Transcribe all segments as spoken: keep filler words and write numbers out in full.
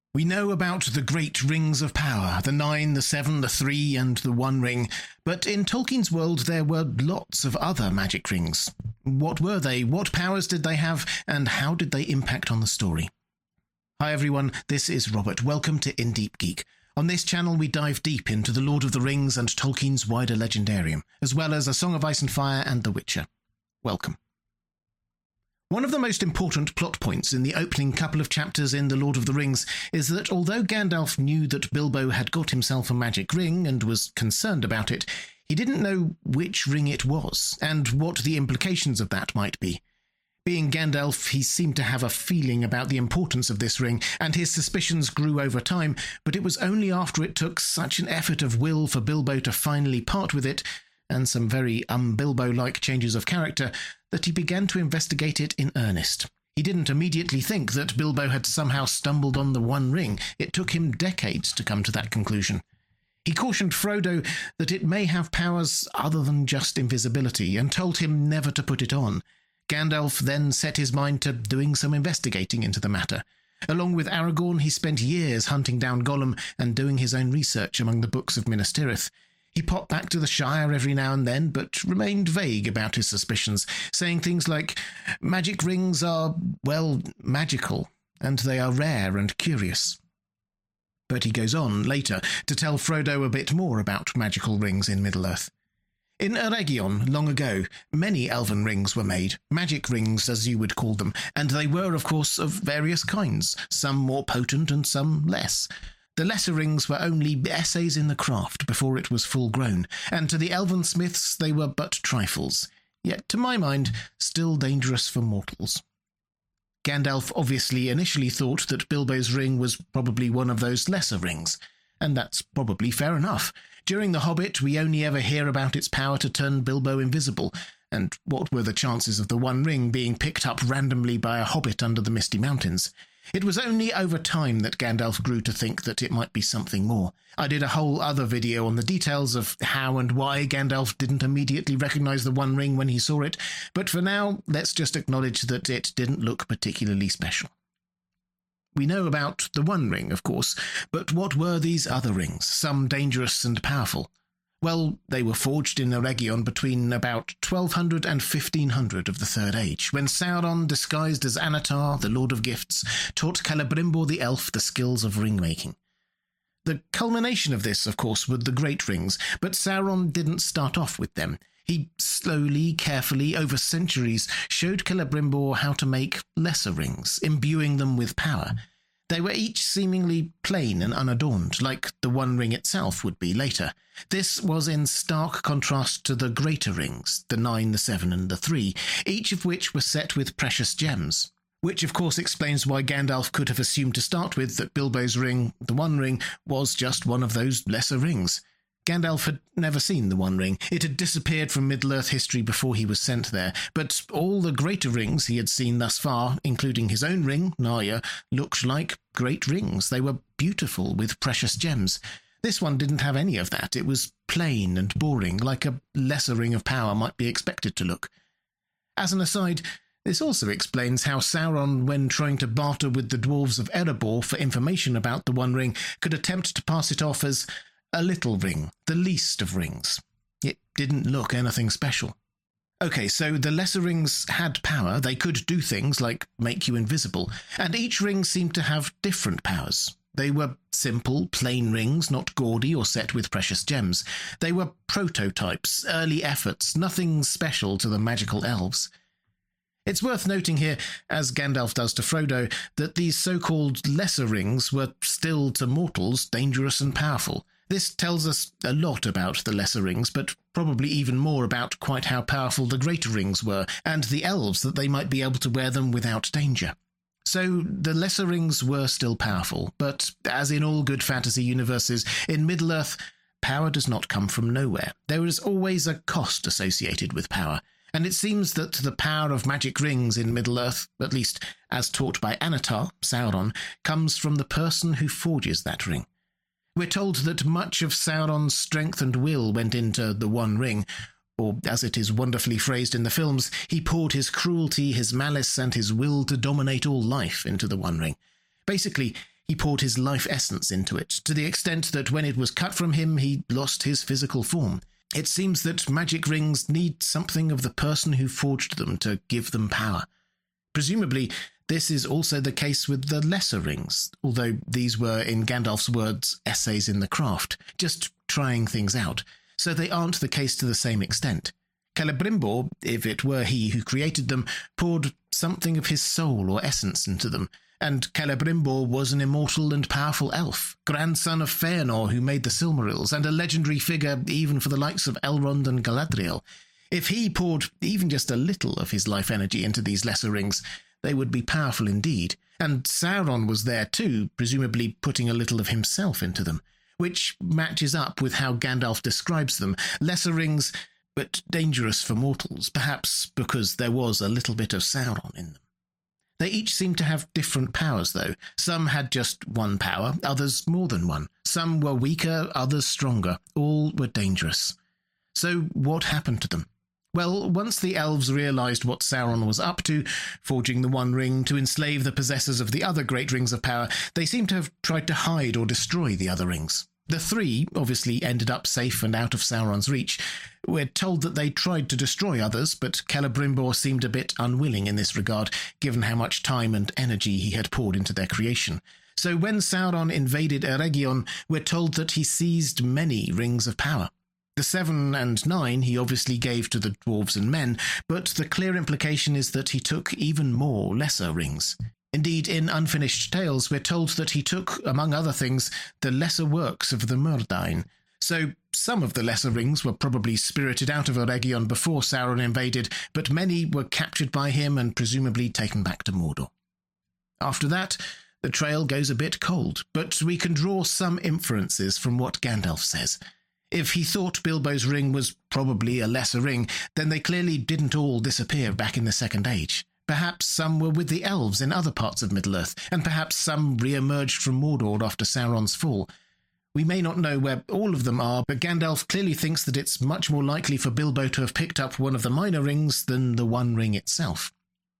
We know about the great rings of power, the nine, the seven, the three, and the one ring, but in Tolkien's world there were lots of other magic rings. What were they? What powers did they have? And how did they impact on the story? Hi everyone, this is Robert. Welcome to In Deep Geek. On this channel we dive deep into the Lord of the Rings and Tolkien's wider legendarium, as well as A Song of Ice and Fire and The Witcher. Welcome. One of the most important plot points in the opening couple of chapters in The Lord of the Rings is that although Gandalf knew that Bilbo had got himself a magic ring and was concerned about it, he didn't know which ring it was, and what the implications of that might be. Being Gandalf, he seemed to have a feeling about the importance of this ring, and his suspicions grew over time, but it was only after it took such an effort of will for Bilbo to finally part with it, and some very un-Bilbo-like changes of character, that he began to investigate it in earnest. He didn't immediately think that Bilbo had somehow stumbled on the One Ring. It took him decades to come to that conclusion. He cautioned Frodo that it may have powers other than just invisibility, and told him never to put it on. Gandalf then set his mind to doing some investigating into the matter. Along with Aragorn, he spent years hunting down Gollum and doing his own research among the books of Minas Tirith. He popped back to the Shire every now and then, but remained vague about his suspicions, saying things like, magic rings are, well, magical, and they are rare and curious. But he goes on, later, to tell Frodo a bit more about magical rings in Middle-earth. In Eregion, long ago, many elven rings were made, magic rings as you would call them, and they were, of course, of various kinds, some more potent and some less. The lesser rings were only essays in the craft before it was full grown, and to the elven smiths they were but trifles, yet to my mind still dangerous for mortals. Gandalf obviously initially thought that Bilbo's ring was probably one of those lesser rings, and that's probably fair enough. During The Hobbit we only ever hear about its power to turn Bilbo invisible, and what were the chances of the One Ring being picked up randomly by a hobbit under the Misty Mountains? It was only over time that Gandalf grew to think that it might be something more. I did a whole other video on the details of how and why Gandalf didn't immediately recognise the One Ring when he saw it, but for now, let's just acknowledge that it didn't look particularly special. We know about the One Ring, of course, but what were these other rings, some dangerous and powerful? Well, they were forged in Eregion between about twelve hundred and fifteen hundred of the Third Age, when Sauron, disguised as Anatar, the Lord of Gifts, taught Celebrimbor the elf the skills of ring-making. The culmination of this, of course, were the Great Rings, but Sauron didn't start off with them. He slowly, carefully, over centuries, showed Celebrimbor how to make lesser rings, imbuing them with power. They were each seemingly plain and unadorned, like the One Ring itself would be later. This was in stark contrast to the greater rings, the nine, the seven, and the three, each of which were set with precious gems. Which of course explains why Gandalf could have assumed to start with that Bilbo's ring, the One Ring, was just one of those lesser rings. Gandalf had never seen the One Ring. It had disappeared from Middle-earth history before he was sent there, but all the greater rings he had seen thus far, including his own ring, Narya, looked like great rings. They were beautiful, with precious gems. This one didn't have any of that. It was plain and boring, like a lesser ring of power might be expected to look. As an aside, this also explains how Sauron, when trying to barter with the dwarves of Erebor for information about the One Ring, could attempt to pass it off as a little ring, the least of rings. It didn't look anything special. Okay, so the lesser rings had power. They could do things like make you invisible, and each ring seemed to have different powers. They were simple, plain rings, not gaudy or set with precious gems. They were prototypes, early efforts, nothing special to the magical elves. It's worth noting here, as Gandalf does to Frodo, that these so-called lesser rings were still, to mortals, dangerous and powerful. This tells us a lot about the lesser rings, but probably even more about quite how powerful the greater rings were, and the elves that they might be able to wear them without danger. So the lesser rings were still powerful, but as in all good fantasy universes, in Middle-earth, power does not come from nowhere. There is always a cost associated with power, and it seems that the power of magic rings in Middle-earth, at least as taught by Anatar, Sauron, comes from the person who forges that ring. We're told that much of Sauron's strength and will went into the One Ring, or as it is wonderfully phrased in the films, he poured his cruelty, his malice, and his will to dominate all life into the One Ring. Basically, He poured his life essence into it, to the extent that when it was cut from him, he lost his physical form. It seems that magic rings need something of the person who forged them to give them power. Presumably, this is also the case with the lesser rings, although these were, in Gandalf's words, essays in the craft, just trying things out, so they aren't the case to the same extent. Celebrimbor, if it were he who created them, poured something of his soul or essence into them, and Celebrimbor was an immortal and powerful elf, grandson of Feanor who made the Silmarils, and a legendary figure even for the likes of Elrond and Galadriel. If he poured even just a little of his life energy into these lesser rings, they would be powerful indeed, and Sauron was there too, presumably putting a little of himself into them, which matches up with how Gandalf describes them, lesser rings, but dangerous for mortals, perhaps because there was a little bit of Sauron in them. They each seemed to have different powers, though. Some had just one power, others more than one. Some were weaker, others stronger. All were dangerous. So what happened to them? Well, once the elves realised what Sauron was up to, forging the One Ring to enslave the possessors of the other great rings of power, they seem to have tried to hide or destroy the other rings. The three obviously ended up safe and out of Sauron's reach. We're told that they tried to destroy others, but Celebrimbor seemed a bit unwilling in this regard, given how much time and energy he had poured into their creation. So when Sauron invaded Eregion, we're told that he seized many rings of power. The seven and nine he obviously gave to the dwarves and men, but the clear implication is that he took even more lesser rings. Indeed, in Unfinished Tales, we're told that he took, among other things, the lesser works of the Myrdain. So some of the lesser rings were probably spirited out of Eregion before Sauron invaded, but many were captured by him and presumably taken back to Mordor. After that, the trail goes a bit cold, but we can draw some inferences from what Gandalf says. If he thought Bilbo's ring was probably a lesser ring, then they clearly didn't all disappear back in the Second Age. Perhaps some were with the elves in other parts of Middle-earth, and perhaps some re-emerged from Mordor after Sauron's fall. We may not know where all of them are, but Gandalf clearly thinks that it's much more likely for Bilbo to have picked up one of the minor rings than the One Ring itself.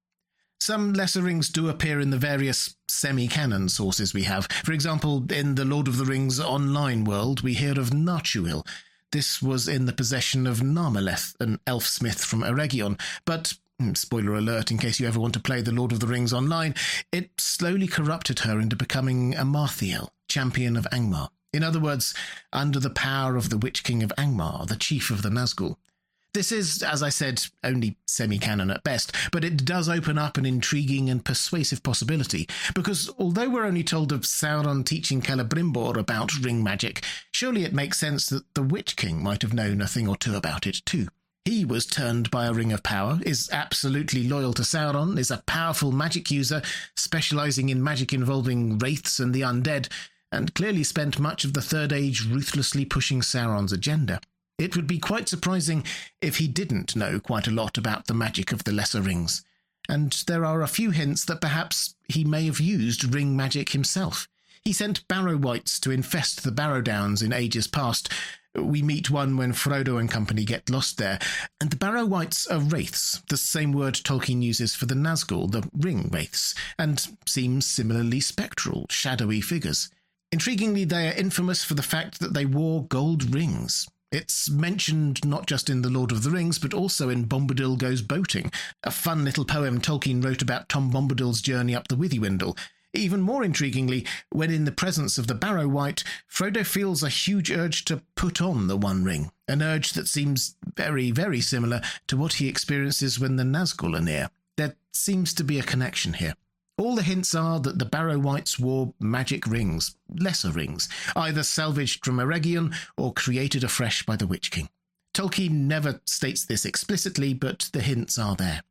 Some lesser rings do appear in the various semi-canon sources we have. For example, in the Lord of the Rings online world, we hear of Narchuil. This was in the possession of Narmeleth, an elf-smith from Eregion, but spoiler alert in case you ever want to play The Lord of the Rings online, it slowly corrupted her into becoming Amarthael, champion of Angmar. In other words, under the power of the Witch King of Angmar, the chief of the Nazgul. This is, as I said, only semi-canon at best, but it does open up an intriguing and persuasive possibility, because although we're only told of Sauron teaching Celebrimbor about ring magic, surely it makes sense that the Witch King might have known a thing or two about it too. He was turned by a ring of power, is absolutely loyal to Sauron, is a powerful magic user, specialising in magic involving wraiths and the undead, and clearly spent much of the Third Age ruthlessly pushing Sauron's agenda. It would be quite surprising if he didn't know quite a lot about the magic of the lesser rings, and there are a few hints that perhaps he may have used ring magic himself. He sent Barrow Wights to infest the Barrow Downs in ages past. We meet one when Frodo and company get lost there, and the Barrow Wights are wraiths, the same word Tolkien uses for the Nazgul, the ring wraiths, and seem similarly spectral, shadowy figures. Intriguingly, they are infamous for the fact that they wore gold rings. It's mentioned not just in The Lord of the Rings, but also in Bombadil Goes Boating, a fun little poem Tolkien wrote about Tom Bombadil's journey up the Withywindle. Even more intriguingly, when in the presence of the Barrow Wight, Frodo feels a huge urge to put on the One Ring, an urge that seems very, very similar to what he experiences when the Nazgul are near. There seems to be a connection here. All the hints are that the Barrow Wights wore magic rings, lesser rings, either salvaged from Eregion or created afresh by the Witch King. Tolkien never states this explicitly, but the hints are there.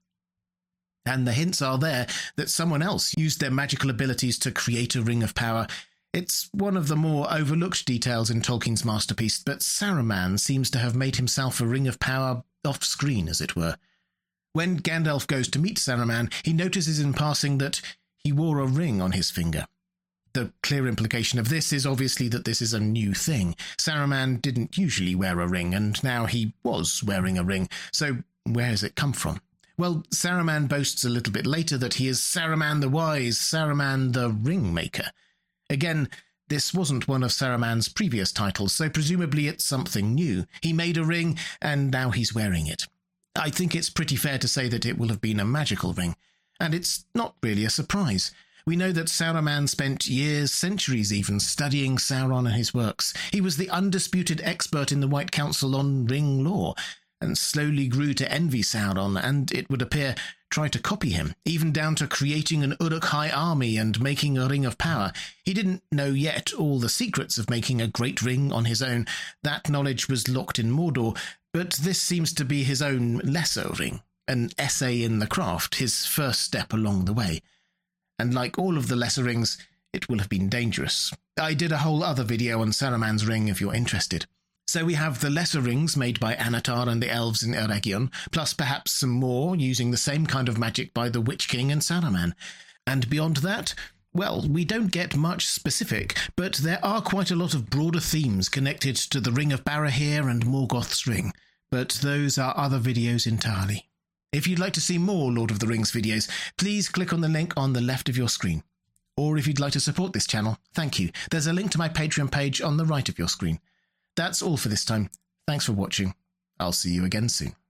And the hints are there that someone else used their magical abilities to create a ring of power. It's one of the more overlooked details in Tolkien's masterpiece, but Saruman seems to have made himself a ring of power off-screen, as it were. When Gandalf goes to meet Saruman, he notices in passing that he wore a ring on his finger. The clear implication of this is obviously that this is a new thing. Saruman didn't usually wear a ring, and now he was wearing a ring. So where has it come from? Well, Saruman boasts a little bit later that he is Saruman the Wise, Saruman the Ring Maker. Again, this wasn't one of Saruman's previous titles, so presumably it's something new. He made a ring, and now he's wearing it. I think it's pretty fair to say that it will have been a magical ring, and it's not really a surprise. We know that Saruman spent years, centuries even, studying Sauron and his works. He was the undisputed expert in the White Council on ring lore, and slowly grew to envy Sauron, and, it would appear, try to copy him, even down to creating an Uruk-hai army and making a ring of power. He didn't know yet all the secrets of making a great ring on his own. That knowledge was locked in Mordor, but this seems to be his own lesser ring, an essay in the craft, his first step along the way. And like all of the lesser rings, it will have been dangerous. I did a whole other video on Saruman's ring if you're interested. So we have the lesser rings made by Anatar and the elves in Eregion, plus perhaps some more using the same kind of magic by the Witch King and Saruman. And beyond that, well, we don't get much specific, but there are quite a lot of broader themes connected to the Ring of Barahir and Morgoth's ring. But those are other videos entirely. If you'd like to see more Lord of the Rings videos, please click on the link on the left of your screen. Or if you'd like to support this channel, thank you. There's a link to my Patreon page on the right of your screen. That's all for this time. Thanks for watching. I'll see you again soon.